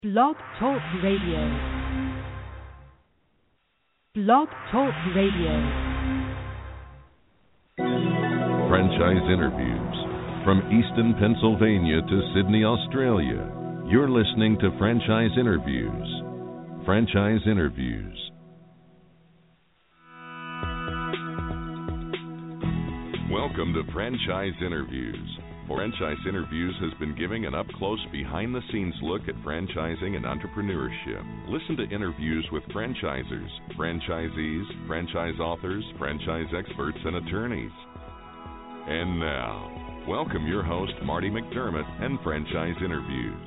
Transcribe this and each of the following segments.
Blog Talk Radio. Blog Talk Radio. Franchise interviews. From Easton, Pennsylvania to Sydney, Australia, you're listening to Franchise Interviews. Franchise Interviews. Welcome to Franchise Interviews. Franchise Interviews has been giving an up-close, behind-the-scenes look at franchising and entrepreneurship. Listen to interviews with franchisers, franchisees, franchise authors, franchise experts, and attorneys. And now, welcome your host, Marty McDermott, and Franchise Interviews.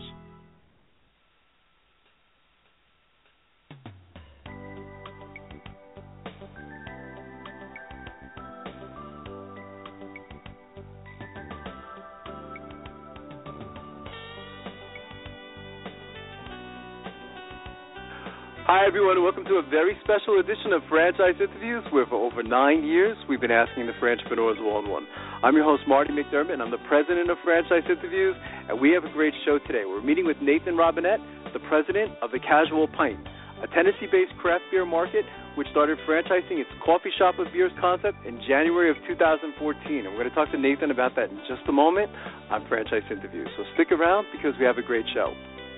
Hi, everyone, and welcome to a very special edition of Franchise Interviews, where for over 9 years we've been asking the entrepreneurs one-on-one. I'm your host, Marty McDermott, and I'm the president of Franchise Interviews, and we have a great show today. We're meeting with Nathan Robinette, the president of The Casual Pint, a Tennessee-based craft beer market which started franchising its coffee shop of beers concept in January of 2014. And we're going to talk to Nathan about that in just a moment on Franchise Interviews. So stick around because we have a great show.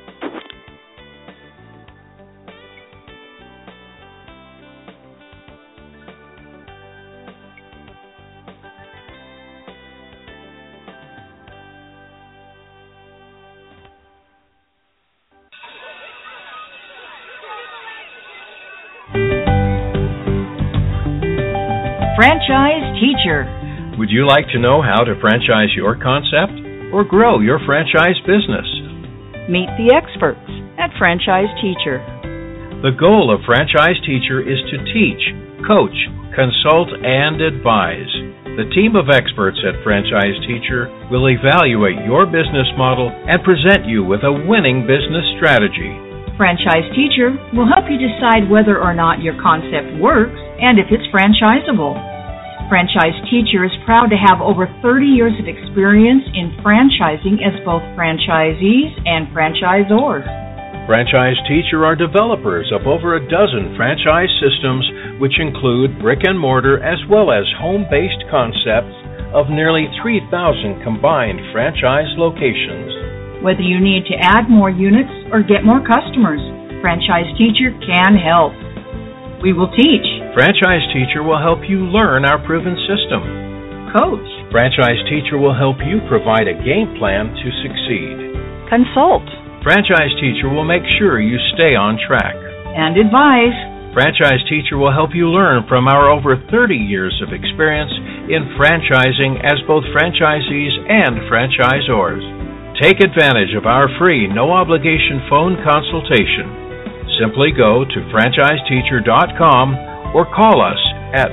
Franchise Teacher. Would you like to know how to franchise your concept or grow your franchise business? Meet the experts at Franchise Teacher. The goal of Franchise Teacher is to teach, coach, consult, and advise. The team of experts at Franchise Teacher will evaluate your business model and present you with a winning business strategy. Franchise Teacher will help you decide whether or not your concept works and if it's franchisable. Franchise Teacher is proud to have over 30 years of experience in franchising as both franchisees and franchisors. Franchise Teacher are developers of over a dozen franchise systems, which include brick and mortar as well as home-based concepts of nearly 3,000 combined franchise locations. Whether you need to add more units or get more customers, Franchise Teacher can help. We will teach. Franchise Teacher will help you learn our proven system. Coach. Franchise Teacher will help you provide a game plan to succeed. Consult. Franchise Teacher will make sure you stay on track. And advise. Franchise Teacher will help you learn from our over 30 years of experience in franchising as both franchisees and franchisors. Take advantage of our free, no-obligation phone consultation. Simply go to franchiseteacher.com or call us at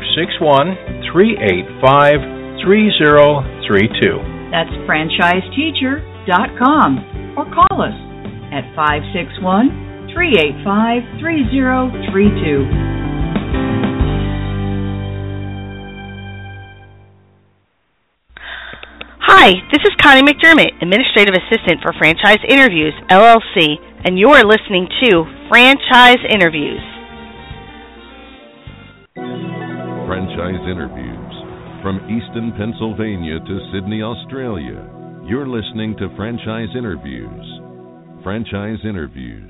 561-385-3032. That's franchiseteacher.com or call us at 561-385-3032. Hi, this is Connie McDermott, Administrative Assistant for Franchise Interviews, LLC, and you're listening to Franchise Interviews. Franchise Interviews. From Easton, Pennsylvania to Sydney, Australia, you're listening to Franchise Interviews. Franchise Interviews.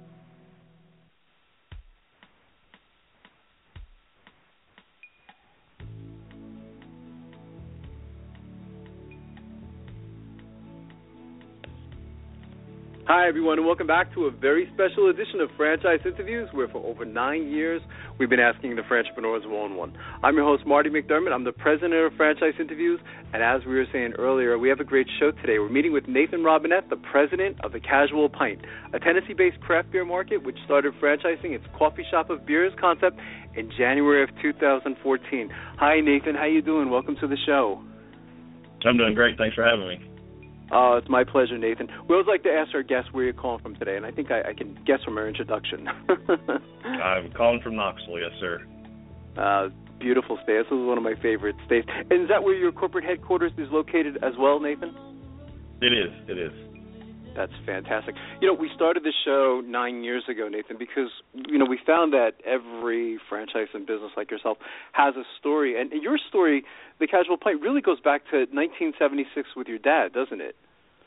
Hi, everyone, and welcome back to a very special edition of Franchise Interviews, where for over 9 years we've been asking the entrepreneurs one-on-one. I'm your host, Marty McDermott. I'm the president of Franchise Interviews, and as we were saying earlier, we have a great show today. We're meeting with Nathan Robinette, the president of The Casual Pint, a Tennessee-based craft beer market which started franchising its coffee shop of beers concept in January of 2014. Hi, Nathan. How you doing? Welcome to the show. I'm doing great. Thanks for having me. It's my pleasure, Nathan. We always like to ask our guests where you're calling from today, and I think I can guess from our introduction. I'm calling from Knoxville, yes, sir. Beautiful state. This is one of my favorite states. And is that where your corporate headquarters is located as well, Nathan? It is. That's fantastic. You know, we started the show 9 years ago, Nathan, because, you know, we found that every franchise and business like yourself has a story. And your story, The Casual Pint, really goes back to 1976 with your dad, doesn't it?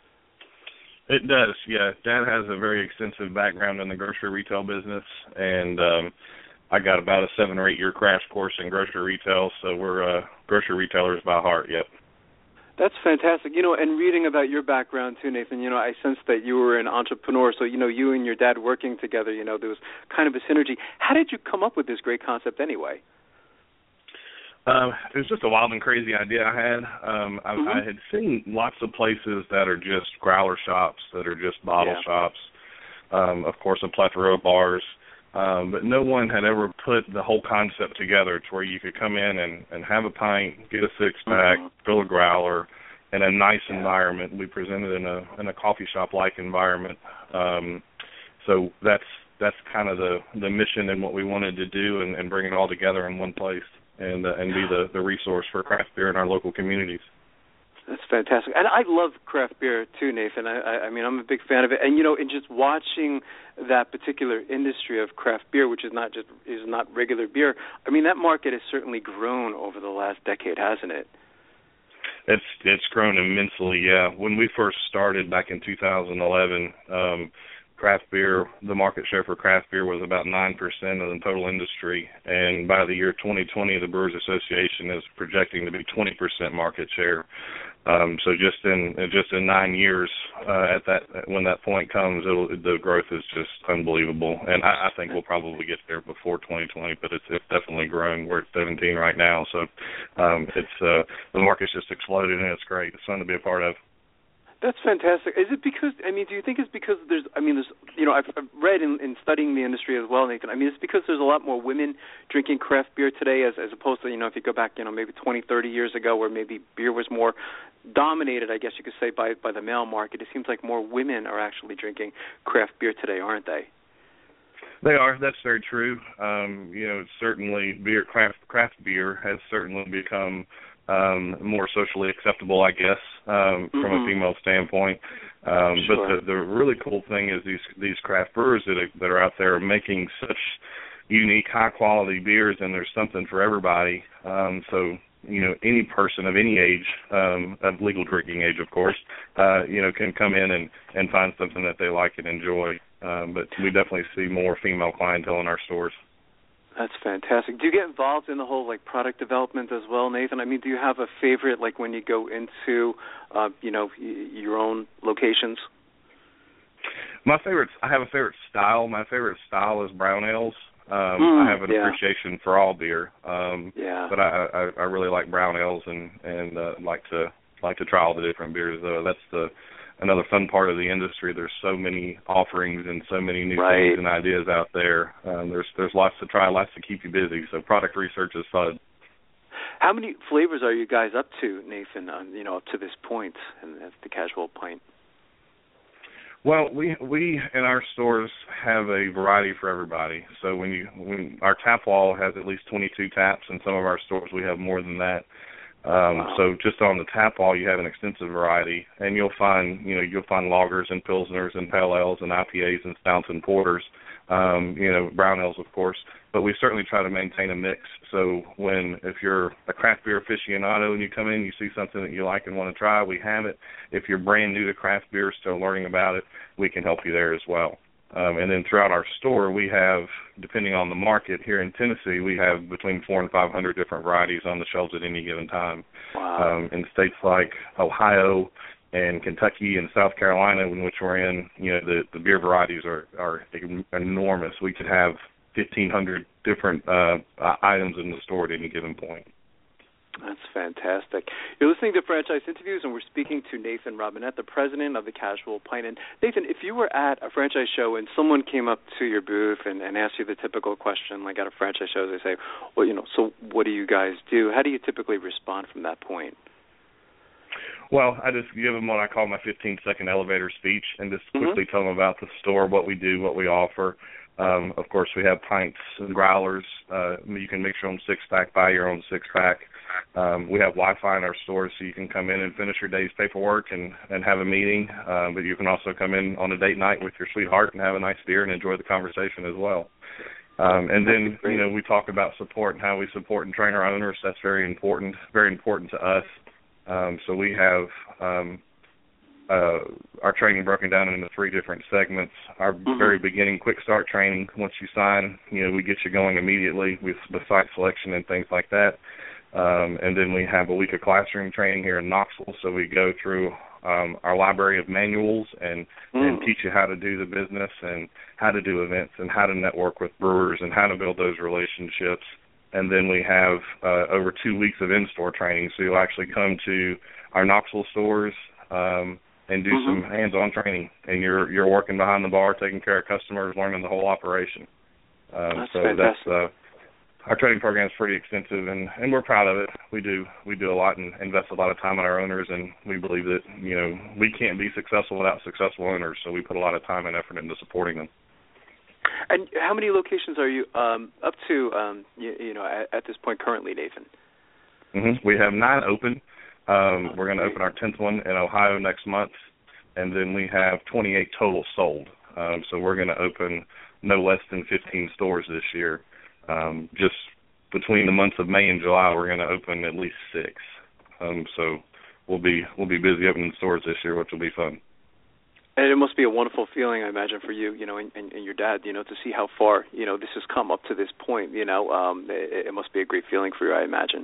It does, yeah. Dad has a very extensive background in the grocery retail business, and I got about a 7 or 8 year crash course in grocery retail, so we're grocery retailers by heart, yep. That's fantastic. You know, and reading about your background too, Nathan, you know, I sensed that you were an entrepreneur. So, you know, you and your dad working together, you know, there was kind of a synergy. How did you come up with this great concept anyway? It was just a wild and crazy idea I had. I had seen lots of places that are just growler shops, that are just bottle shops, of course, a plethora of bars. But no one had ever put the whole concept together to where you could come in and have a pint, get a six-pack, fill a growler, in a nice environment. We presented in a coffee shop-like environment. So that's kind of the mission and what we wanted to do, and bring it all together in one place and be the resource for craft beer in our local communities. That's fantastic. And I love craft beer too, Nathan. I mean, I'm a big fan of it. And, you know, in just watching that particular industry of craft beer, which is not regular beer, I mean, that market has certainly grown over the last decade, hasn't it? It's grown immensely, yeah. When we first started back in 2011, craft beer, the market share for craft beer was about 9% of the total industry, and by the year 2020, the Brewers Association is projecting to be 20% market share. So just in 9 years, when that point comes, the growth is just unbelievable, and I think we'll probably get there before 2020, but it's definitely growing. We're at 17 right now, so the market's just exploded, and it's great. It's fun to be a part of. That's fantastic. Is it because, I mean, do you think it's because there's, you know, I've read in studying the industry as well, Nathan, I mean, it's because there's a lot more women drinking craft beer today as opposed to, you know, if you go back, you know, maybe 20, 30 years ago where maybe beer was more dominated, I guess you could say, by the male market. It seems like more women are actually drinking craft beer today, aren't they? They are. That's very true. You know, certainly craft beer has certainly become more socially acceptable, I guess, from a female standpoint. But the really cool thing is these craft brewers that are out there making such unique, high-quality beers, and there's something for everybody. So, you know, any person of any age, of legal drinking age, of course, you know, can come in and find something that they like and enjoy. But we definitely see more female clientele in our stores. That's fantastic. Do you get involved in the whole, like, product development as well, Nathan? I mean, do you have a favorite, like, when you go into, you know, your own locations? I have a favorite style. My favorite style is brown ales. I have an appreciation for all beer. But I really like brown ales and like to try all the different beers. That's another fun part of the industry. There's so many offerings and so many new things and ideas out there. There's lots to try, lots to keep you busy. So product research is fun. How many flavors are you guys up to, Nathan? You know, up to this point, and at the Casual Pint. Well, we in our stores have a variety for everybody. So when our tap wall has at least 22 taps, in some of our stores we have more than that. So just on the tap wall, you have an extensive variety, and you'll find lagers and pilsners and pale ales and IPAs and stouts and porters, you know, brown ales, of course. But we certainly try to maintain a mix. So if you're a craft beer aficionado and you come in, you see something that you like and want to try, we have it. If you're brand new to craft beer, still learning about it, we can help you there as well. And then throughout our store, we have, depending on the market, here in Tennessee, we have between 400 and 500 different varieties on the shelves at any given time. Wow. In states like Ohio and Kentucky and South Carolina, in which we're in, you know, the beer varieties are enormous. We could have 1,500 different items in the store at any given point. That's fantastic. You're listening to Franchise Interviews, and we're speaking to Nathan Robinette, the president of the Casual Pint. And Nathan, if you were at a franchise show and someone came up to your booth and asked you the typical question, like at a franchise show, they say, well, you know, so what do you guys do? How do you typically respond from that point? Well, I just give them what I call my 15-second elevator speech and just quickly tell them about the store, what we do, what we offer. Of course, we have pints and growlers. You can mix your own six-pack, buy your own six-pack. We have Wi-Fi in our stores, so you can come in and finish your day's paperwork and have a meeting, but you can also come in on a date night with your sweetheart and have a nice beer and enjoy the conversation as well. And then, we talk about support and how we support and train our owners. That's very important to us. So we have our training broken down into 3 different segments. Our very beginning quick start training, once you sign, we get you going immediately with the site selection and things like that. And then we have a week of classroom training here in Knoxville, so we go through our library of manuals and teach you how to do the business and how to do events and how to network with brewers and how to build those relationships. And then we have over 2 weeks of in-store training, so you'll actually come to our Knoxville stores and do some hands-on training, and you're working behind the bar, taking care of customers, learning the whole operation. That's fantastic. Our training program is pretty extensive, and we're proud of it. We do a lot and invest a lot of time in our owners, and we believe that we can't be successful without successful owners. So we put a lot of time and effort into supporting them. And how many locations are you up to? At this point currently, Nathan? We have 9 open. We're going to open our 10th one in Ohio next month, and then we have 28 total sold. So we're going to open no less than 15 stores this year. Just between the months of May and July, we're going to open at least 6. So we'll be busy opening stores this year, which will be fun. And it must be a wonderful feeling, I imagine, for you, and your dad, to see how far, this has come up to this point. It must be a great feeling for you, I imagine.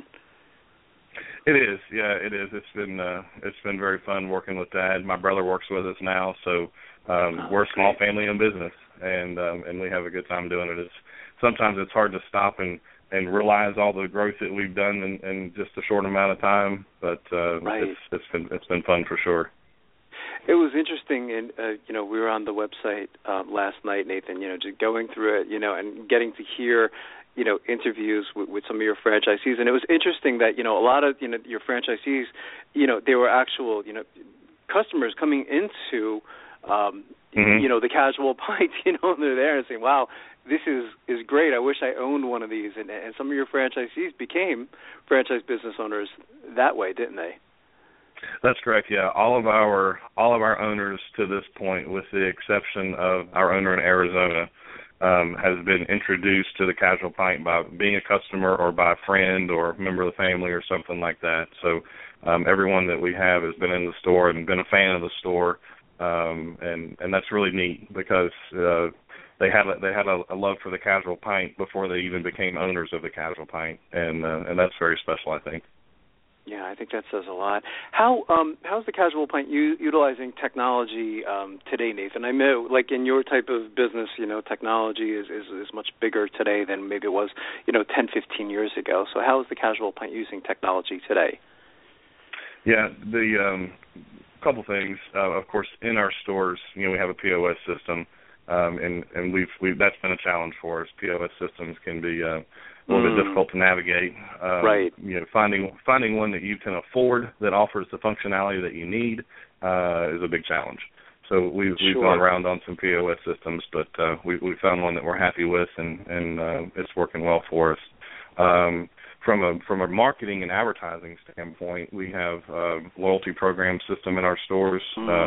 It is, yeah, it is. It's been very fun working with Dad. My brother works with us now, so we're a small family-owned business, and we have a good time doing it. Sometimes it's hard to stop and realize all the growth that we've done in just a short amount of time, but it's been fun for sure. It was interesting, and we were on the website last night, Nathan. Just going through it, and getting to hear, interviews with some of your franchisees, and it was interesting that a lot of your franchisees, they were actual customers coming into the Casual Pint, and they're there and saying, "Wow, this is great. I wish I owned one of these." And some of your franchisees became franchise business owners that way, didn't they? That's correct. Yeah, all of our owners to this point, with the exception of our owner in Arizona, has been introduced to the Casual Pint by being a customer or by a friend or a member of the family or something like that. So everyone that we have has been in the store and been a fan of the store, and that's really neat because they had a love for the Casual Pint before they even became owners of the Casual Pint, and that's very special, I think. Yeah, I think that says a lot. How's the Casual Pint utilizing technology today, Nathan? I know, like in your type of business, technology is much bigger today than maybe it was, 10, 15 years ago. So how is the Casual Pint using technology today? Yeah, the couple things. Of course, in our stores, we have a POS system, and we've that's been a challenge for us. POS systems can be a little bit difficult to navigate. Right. Finding one that you can afford that offers the functionality that you need is a big challenge. So we've gone around on some POS systems, but we found one that we're happy with, and it's working well for us. From a marketing and advertising standpoint, we have a loyalty program system in our stores,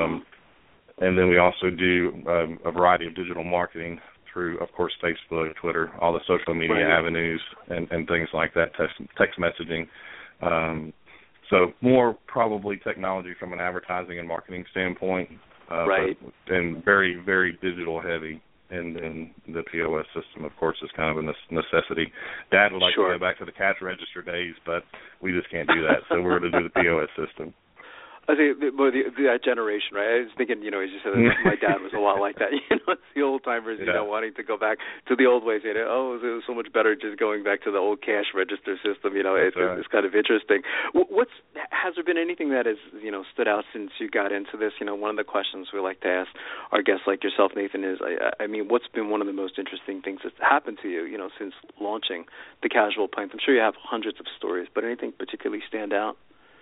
and then we also do a variety of digital marketing through, of course, Facebook, Twitter, all the social media avenues and things like that, text messaging. So more probably technology from an advertising and marketing standpoint, and very, very digital heavy. And the POS system, of course, is kind of a necessity. Dad would like to go back to the cash register days, but we just can't do that, so we're going to do the POS system. I think that generation, right? I was thinking, as you said, my dad was a lot like that. It's the old timers, wanting to go back to the old ways. It was so much better just going back to the old cash register system. It's kind of interesting. Has there been anything that has stood out since you got into this? One of the questions we like to ask our guests like yourself, Nathan, is, what's been one of the most interesting things that's happened to you, since launching the Casual Pint? I'm sure you have hundreds of stories, but anything particularly stand out?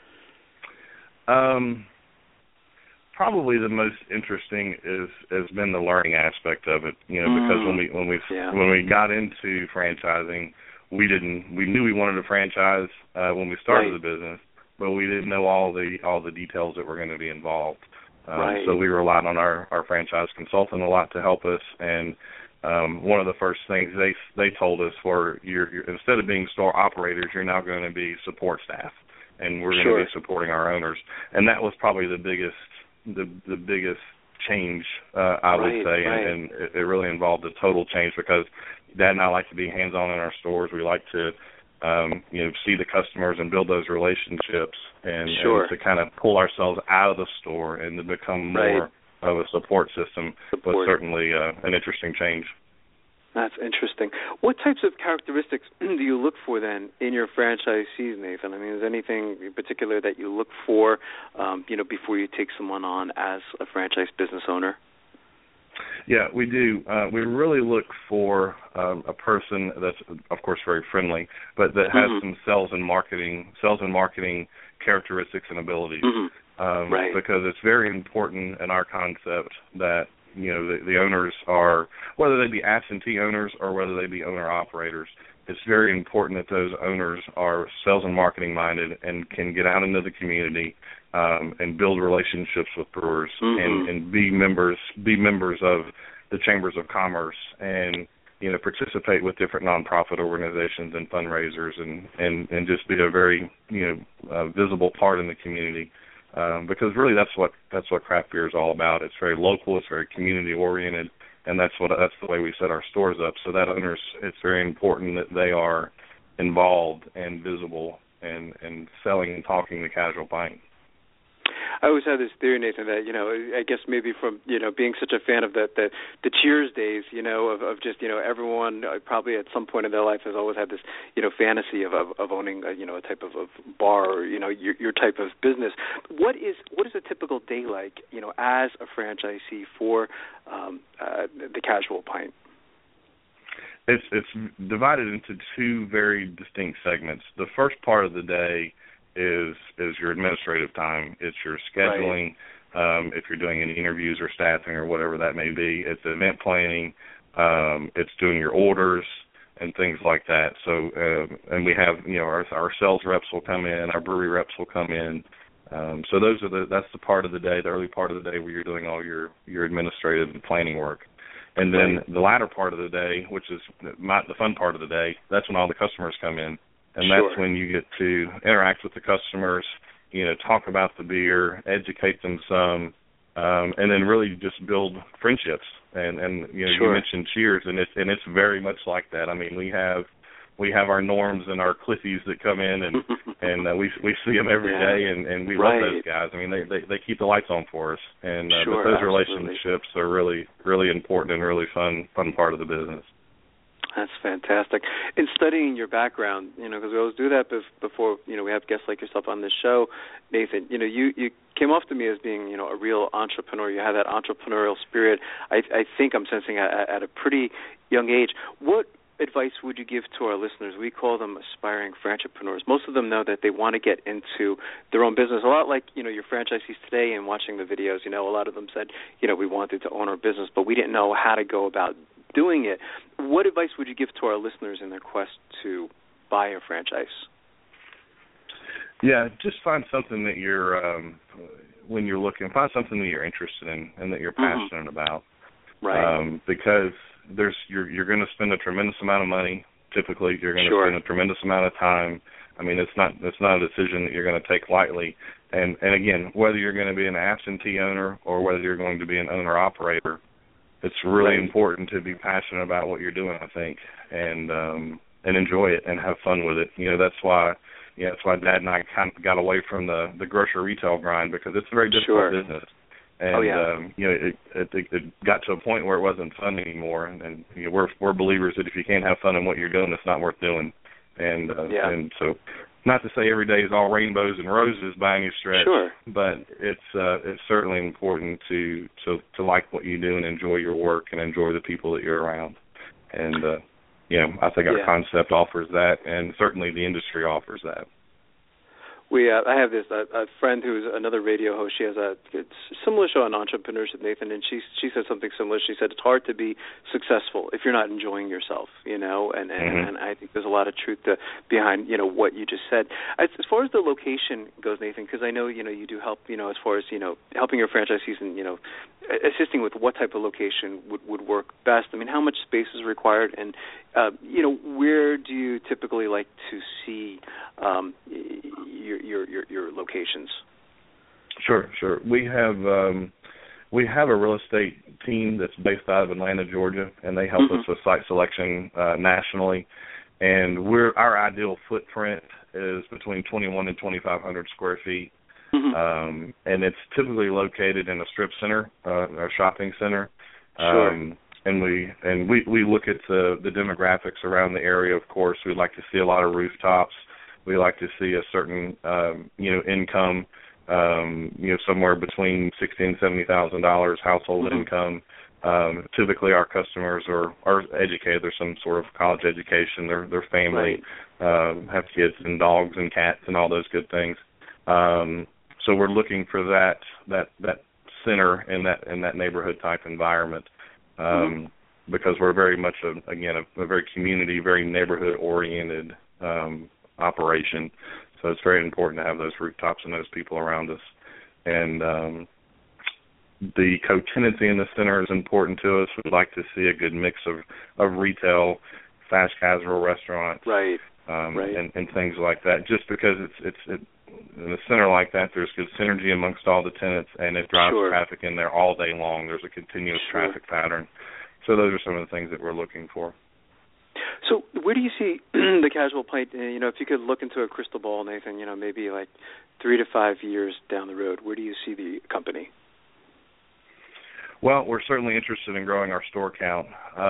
Probably the most interesting has been the learning aspect of it, because when we got into franchising, we knew we wanted a franchise when we started the business, but we didn't know all the details that were going to be involved. So we relied on our franchise consultant a lot to help us, and one of the first things they told us were, you're instead of being store operators, you're now going to be support staff, and we're going to be supporting our owners. And that was probably the biggest change, I would say, and it really involved a total change, because Dad and I like to be hands-on in our stores. We like to see the customers and build those relationships, and to kind of pull ourselves out of the store and to become more of a support system was certainly an interesting change. That's interesting. What types of characteristics do you look for then in your franchisees, Nathan? I mean, is there anything in particular that you look for, before you take someone on as a franchise business owner? Yeah, we do. We really look for a person that's, of course, very friendly, but that has some sales and marketing characteristics and abilities. Because it's very important in our concept that the owners are, whether they be absentee owners or whether they be owner operators, it's very important that those owners are sales and marketing minded and can get out into the community and build relationships with brewers and be members of the chambers of commerce, and participate with different nonprofit organizations and fundraisers, and just be a very visible part in the community. Because really that's what craft beer is all about. It's very local, it's very community oriented, and that's the way we set our stores up. So that owners, it's very important that they are involved and visible and selling and talking the casual pint. I always had this theory, Nathan, that I guess maybe from being such a fan of the Cheers days, of just everyone probably at some point in their life has always had this fantasy of owning a type of bar or your type of business. What is a typical day like as a franchisee for the casual pint? It's divided into two very distinct segments. The first part of the day is your administrative time. It's your scheduling, if you're doing any interviews or staffing or whatever that may be. It's event planning. It's doing your orders and things like that. So, and we have, our sales reps will come in, our brewery reps will come in. So that's the part of the day, the early part of the day where you're doing all your administrative and planning work. And then the latter part of the day, which is the fun part of the day, that's when all the customers come in. And that's when you get to interact with the customers, talk about the beer, educate them some, and then really just build friendships. And you mentioned Cheers, and it's very much like that. I mean, we have our Norms and our Cliffies that come in, and we see them every day, and we love those guys. I mean, they keep the lights on for us, and but those relationships are really, really important and really fun part of the business. That's fantastic. In studying your background, because we always do that before, we have guests like yourself on this show, Nathan, you came off to me as being, a real entrepreneur. You have that entrepreneurial spirit. I think I'm sensing at a pretty young age. What advice would you give to our listeners? We call them aspiring franchipreneurs. Most of them know that they want to get into their own business. A lot like, your franchisees today and watching the videos, a lot of them said, we wanted to own our business, but we didn't know how to go about doing it. What advice would you give to our listeners in their quest to buy a franchise? Yeah, just find something that you're, when you're looking, find something that you're interested in and that you're passionate about. Right. Because you're going to spend a tremendous amount of money. Typically, you're going to spend a tremendous amount of time. I mean, it's not a decision that you're going to take lightly. And again, whether you're going to be an absentee owner or whether you're going to be an owner operator, it's really important to be passionate about what you're doing, I think, and enjoy it and have fun with it. That's why Dad and I kind of got away from the grocery retail grind, because it's a very difficult business. And it got to a point where it wasn't fun anymore. And we're believers that if you can't have fun in what you're doing, it's not worth doing. And so, not to say every day is all rainbows and roses by any stretch, but it's certainly important to like what you do and enjoy your work and enjoy the people that you're around. And I think our concept offers that, and certainly the industry offers that. I have this a friend who's another radio host. She has a similar show on entrepreneurship, Nathan, and she said something similar. She said it's hard to be successful if you're not enjoying yourself, and I think there's a lot of truth behind what you just said. As far as the location goes, Nathan, because I know you do help as far as helping your franchisees and assisting with what type of location would work best. I mean, how much space is required, and where do you typically like to see your locations? Sure. We have a real estate team that's based out of Atlanta, Georgia, and they help us with site selection nationally. And our ideal footprint is between 2,100 and 2,500 square feet. And it's typically located in a strip center, a shopping center. Sure. And we look at the demographics around the area. Of course, we like to see a lot of rooftops. We like to see a certain income, somewhere between $60,000 and $70,000 household income. Typically, our customers are educated. There's some sort of college education. Their family have kids and dogs and cats and all those good things. So we're looking for that center in that neighborhood type environment, because we're very much a very community, very neighborhood oriented operation. So it's very important to have those rooftops and those people around us. And the co-tenancy in the center is important to us. We'd like to see a good mix of retail, fast casual restaurants, and things like that. Just because it's in a center like that, there's good synergy amongst all the tenants, and it drives traffic in there all day long. There's a continuous traffic pattern. So those are some of the things that we're looking for. So where do you see the Casual Pint, if you could look into a crystal ball, Nathan, maybe like 3 to 5 years down the road, where do you see the company? Well, we're certainly interested in growing our store count.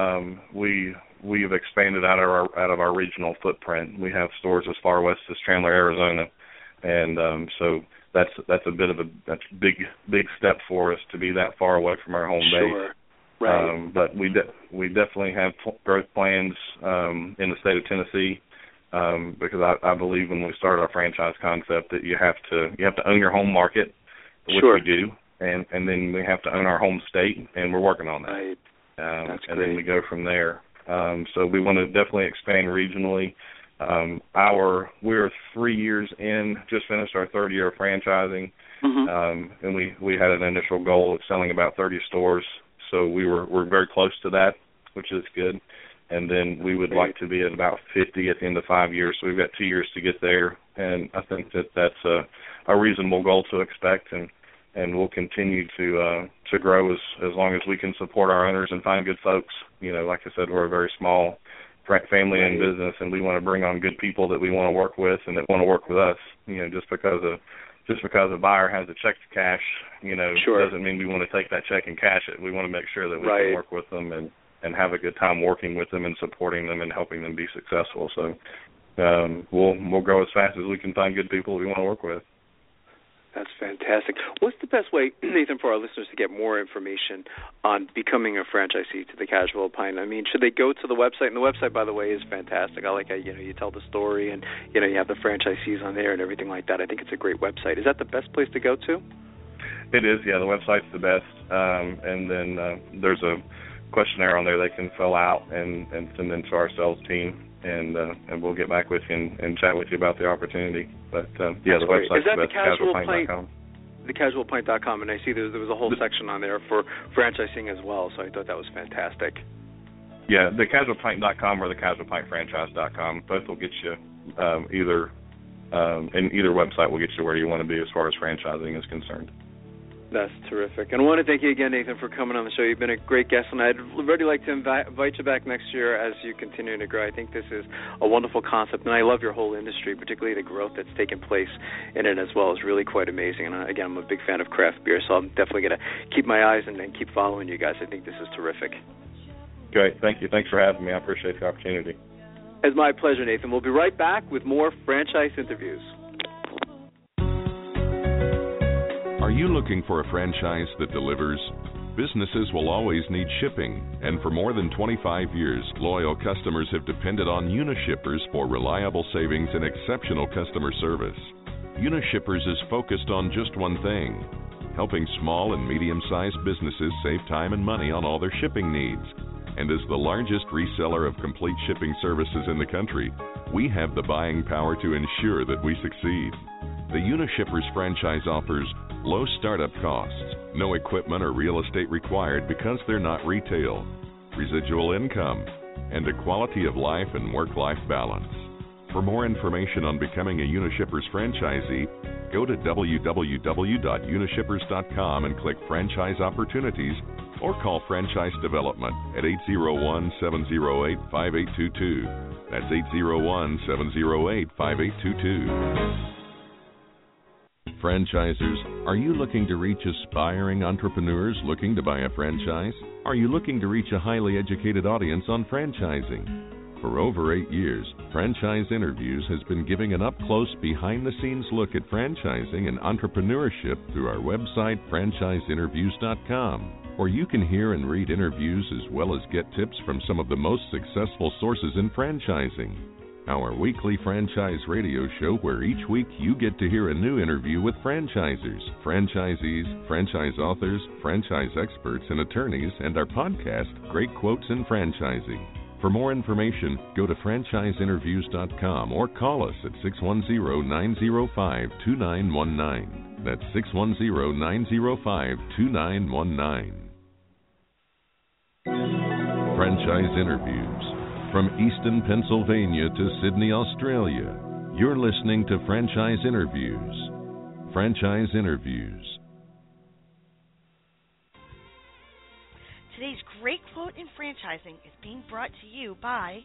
We have expanded out of our regional footprint. We have stores as far west as Chandler, Arizona, and so that's a big step for us to be that far away from our home base. Right. But we definitely have growth plans in the state of Tennessee, because I believe when we started our franchise concept that you have to own your home market, which we do, and then we have to own our home state, and we're working on that. Right. And then we go from there. So we want to definitely expand regionally. We're 3 years in, just finished our third year of franchising, and we had an initial goal of selling about 30 stores. So we're very close to that, which is good. And then we would like to be at about 50 at the end of 5 years. So we've got 2 years to get there, and I think that's a reasonable goal to expect, and we'll continue to grow as long as we can support our owners and find good folks. Like I said, we're a very small family-owned business, and we want to bring on good people that we want to work with and that want to work with us. Just because a buyer has a check to cash, doesn't mean we want to take that check and cash it. We want to make sure that we can work with them and have a good time working with them and supporting them and helping them be successful. So we'll grow as fast as we can find good people we want to work with. That's fantastic. What's the best way, Nathan, for our listeners to get more information on becoming a franchisee to the Casual Pint? I mean, should they go to the website? And the website, by the way, is fantastic. I like how, you tell the story and, you have the franchisees on there and everything like that. I think it's a great website. Is that the best place to go to? It is, yeah. The website's the best. And then there's a questionnaire on there they can fill out and send in to our sales team. And we'll get back with you and chat with you about the opportunity. But, the website's the best, casualpint.com. Thecasualpint.com, and I see there was a whole section on there for franchising as well, so I thought that was fantastic. Yeah, thecasualpint.com or thecasualpintfranchise.com. Both will get you in either website will get you where you want to be as far as franchising is concerned. That's terrific. And I want to thank you again, Nathan, for coming on the show. You've been a great guest, and I'd really like to invite you back next year as you continue to grow. I think this is a wonderful concept, and I love your whole industry, particularly the growth that's taken place in it as well is really quite amazing. And again, I'm a big fan of craft beer, so I'm definitely going to keep my eyes and keep following you guys. I think this is terrific. Great. Thank you. Thanks for having me. I appreciate the opportunity. It's my pleasure, Nathan. We'll be right back with more franchise interviews. Are you looking for a franchise that delivers? Businesses will always need shipping, and for more than 25 years, loyal customers have depended on Unishippers for reliable savings and exceptional customer service. Unishippers is focused on just one thing: helping small and medium-sized businesses save time and money on all their shipping needs. And as the largest reseller of complete shipping services in the country, we have the buying power to ensure that we succeed. The Unishippers franchise offers low startup costs, no equipment or real estate required because they're not retail, residual income, and a quality of life and work-life balance. For more information on becoming a Unishippers franchisee, go to www.unishippers.com and click Franchise Opportunities or call Franchise Development at 801-708-5822. That's 801-708-5822. Franchisers, are you looking to reach aspiring entrepreneurs looking to buy a franchise? Are you looking to reach a highly educated audience on franchising? For over 8 years, Franchise Interviews has been giving an up-close, behind-the-scenes look at franchising and entrepreneurship through our website, franchiseinterviews.com, where you can hear and read interviews as well as get tips from some of the most successful sources in franchising. Our weekly franchise radio show, where each week you get to hear a new interview with franchisers, franchisees, franchise authors, franchise experts, and attorneys, and our podcast, Great Quotes in Franchising. For more information, go to franchiseinterviews.com or call us at 610-905-2919. That's 610-905-2919. Franchise Interviews. From Easton, Pennsylvania to Sydney, Australia, you're listening to Franchise Interviews. Franchise Interviews. Today's great quote in franchising is being brought to you by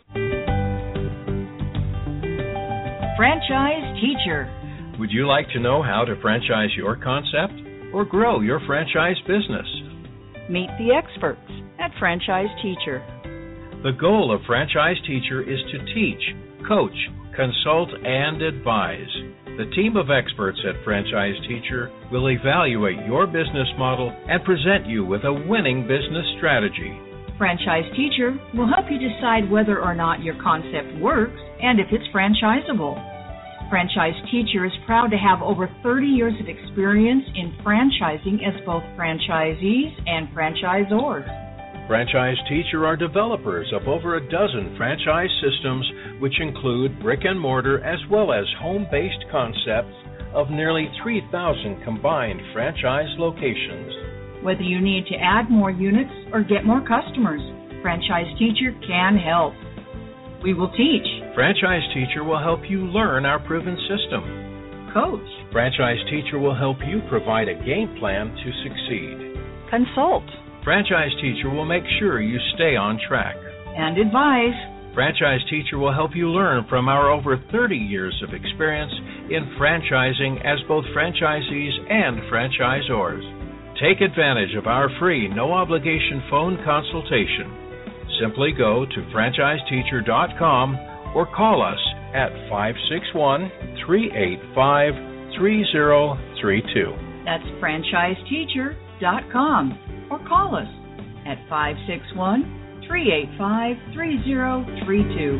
Franchise Teacher. Would you like to know how to franchise your concept or grow your franchise business? Meet the experts at Franchise Teacher. The goal of Franchise Teacher is to teach, coach, consult, and advise. The team of experts at Franchise Teacher will evaluate your business model and present you with a winning business strategy. Franchise Teacher will help you decide whether or not your concept works and if it's franchisable. Franchise Teacher is proud to have over 30 years of experience in franchising as both franchisees and franchisors. Franchise Teacher are developers of over a dozen franchise systems, which include brick and mortar as well as home-based concepts of nearly 3,000 combined franchise locations. Whether you need to add more units or get more customers, Franchise Teacher can help. We will teach. Franchise Teacher will help you learn our proven system. Coach. Franchise Teacher will help you provide a game plan to succeed. Consult. Franchise Teacher will make sure you stay on track. And advise. Franchise Teacher will help you learn from our over 30 years of experience in franchising as both franchisees and franchisors. Take advantage of our free, no-obligation phone consultation. Simply go to franchiseteacher.com or call us at 561-385-3032. That's franchiseteacher.com. Or call us at 561-385-3032.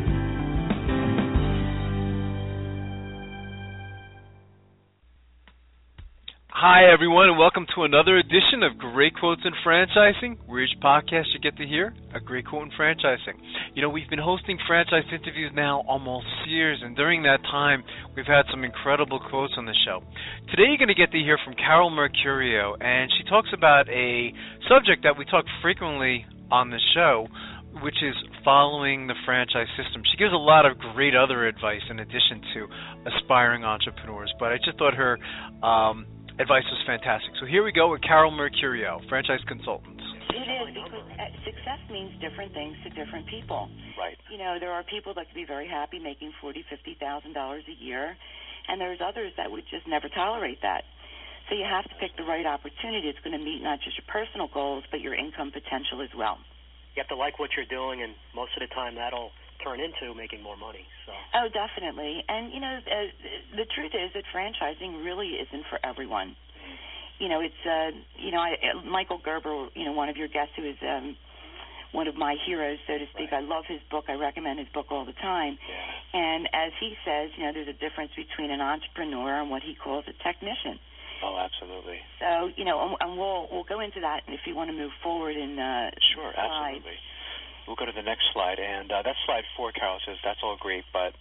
Hi, everyone, and welcome to another edition of Great Quotes in Franchising, where each podcast you get to hear a great quote in franchising. You know, we've been hosting franchise interviews now almost years, and during that time, we've had some incredible quotes on the show. Today, you're going to get to hear from Carol Mercurio, and she talks about a subject that we talk frequently on the show, which is following the franchise system. She gives a lot of great other advice in addition to aspiring entrepreneurs, but I just thought her advice was fantastic. So here we go with Carol Mercurio, franchise consultant. It is, because success means different things to different people. Right. You know, there are people that could be very happy making $40,000, $50,000 a year, and there's others that would just never tolerate that. So you have to pick the right opportunity. It's going to meet not just your personal goals, but your income potential as well. You have to like what you're doing, and most of the time that'll turn into making more money. So. Oh, definitely. And, you know, the truth is that franchising really isn't for everyone. You know, it's, Michael Gerber, you know, one of your guests who is one of my heroes, so to speak. Right. I love his book. I recommend his book all the time. Yeah. And as he says, there's a difference between an entrepreneur and what he calls a technician. Oh, absolutely. So, and we'll go into that if you want to move forward in Sure, slide. absolutely. We'll go to the next slide, and that's slide 4, Carol says, that's all great, but...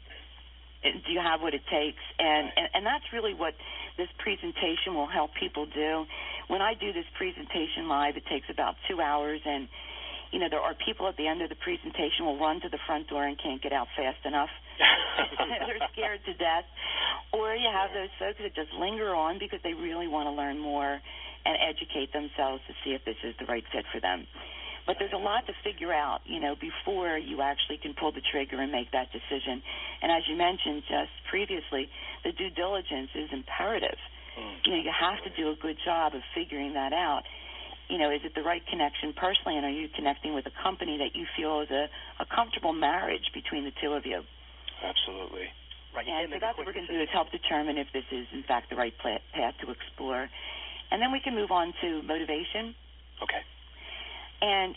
Do you have what it takes? And that's really what this presentation will help people do. When I do this presentation live, it takes about 2 hours, and, there are people at the end of the presentation will run to the front door and can't get out fast enough. They're scared to death. Or you have those folks that just linger on because they really want to learn more and educate themselves to see if this is the right fit for them. But there's a lot to figure out, before you actually can pull the trigger and make that decision. And as you mentioned just previously, the due diligence is imperative. You have to do a good job of figuring that out. Is it the right connection personally, and are you connecting with a company that you feel is a comfortable marriage between the two of you? Absolutely. Right. And so that's what we're going to do is help determine if this is, in fact, the right path to explore. And then we can move on to motivation. Okay. And,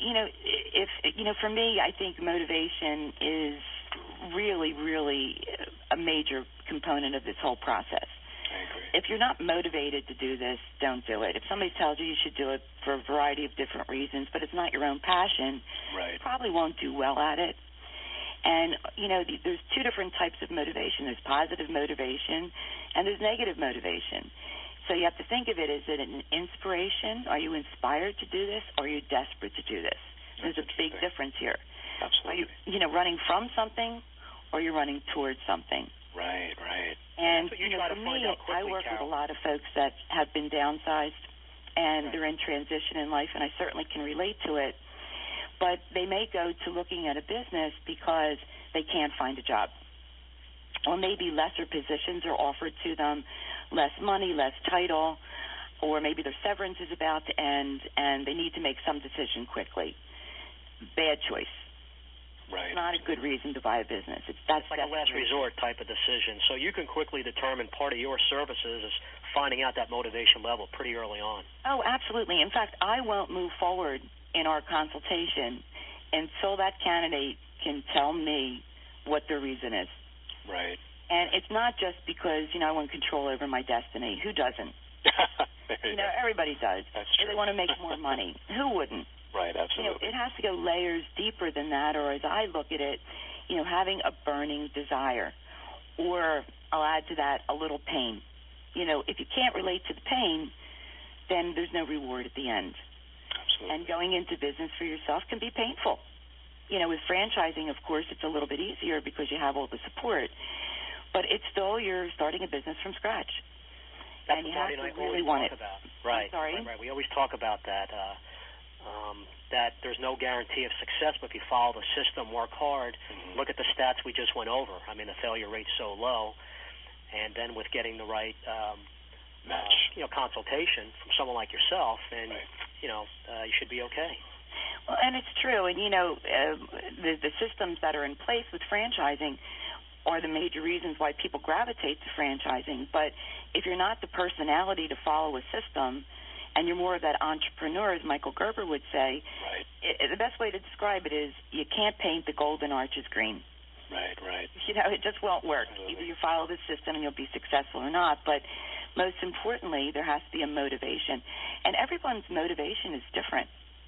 for me, I think motivation is really, really a major component of this whole process. I agree. If you're not motivated to do this, don't do it. If somebody tells you should do it for a variety of different reasons, but it's not your own passion, right, you probably won't do well at it. And, there's two different types of motivation. There's positive motivation and there's negative motivation. So you have to think of it, is it an inspiration? Are you inspired to do this, or are you desperate to do this? There's a big difference here. Absolutely. Are you, running from something, or you're running towards something? Right. And, for me, I work with a lot of folks that have been downsized, and they're in transition in life, and I certainly can relate to it. But they may go to looking at a business because they can't find a job. Or maybe lesser positions are offered to them, less money, less title, or maybe their severance is about to end and they need to make some decision quickly. Bad choice. Right. It's not a good reason to buy a business. It's like a last resort type of decision. So you can quickly determine part of your services is finding out that motivation level pretty early on. Oh, absolutely. In fact, I won't move forward in our consultation until that candidate can tell me what their reason is. Right. And it's not just because, I want control over my destiny. Who doesn't? Everybody does. That's true. They want to make more money. Who wouldn't? Right, absolutely. It has to go layers deeper than that, or as I look at it, having a burning desire. Or I'll add to that a little pain. If you can't relate to the pain, then there's no reward at the end. Absolutely. And going into business for yourself can be painful. With franchising, of course, it's a little bit easier because you have all the support. But it's still, you're starting a business from scratch. That's and you what have Marty to and I really always want talk it. about. Right. I'm sorry? Right. We always talk about that, that there's no guarantee of success, but if you follow the system, work hard, look at the stats we just went over. I mean, the failure rate's so low. And then with getting the right match, consultation from someone like yourself, and, you should be okay. Well, and it's true. And, the systems that are in place with franchising are the major reasons why people gravitate to franchising. But if you're not the personality to follow a system and you're more of that entrepreneur, as Michael Gerber would say, the best way to describe it is you can't paint the golden arches green. Right. It just won't work. Absolutely. Either you follow the system and you'll be successful or not. But most importantly, there has to be a motivation. And everyone's motivation is different.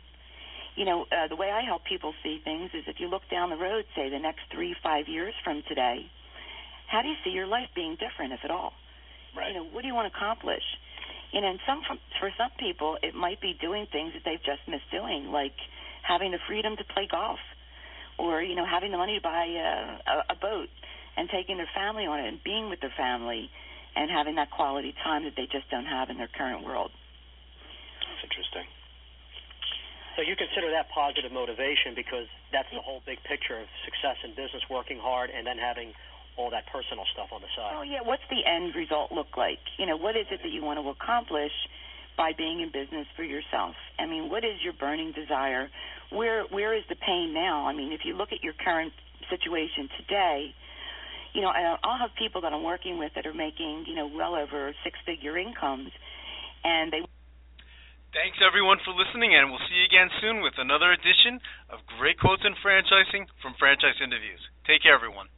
The way I help people see things is if you look down the road, say the next 3-5 years from today, how do you see your life being different, if at all? Right. What do you want to accomplish? And for some people, it might be doing things that they've just missed doing, like having the freedom to play golf, or having the money to buy a boat and taking their family on it and being with their family and having that quality time that they just don't have in their current world. That's interesting. So you consider that positive motivation because that's the whole big picture of success in business, working hard, and then having all that personal stuff on the side. Oh, yeah. What's the end result look like? What is it that you want to accomplish by being in business for yourself? I mean, what is your burning desire? Where is the pain now? I mean, if you look at your current situation today, I'll have people that I'm working with that are making, well over six-figure incomes, and they... Thanks, everyone, for listening, and we'll see you again soon with another edition of Great Quotes in Franchising from Franchise Interviews. Take care, everyone.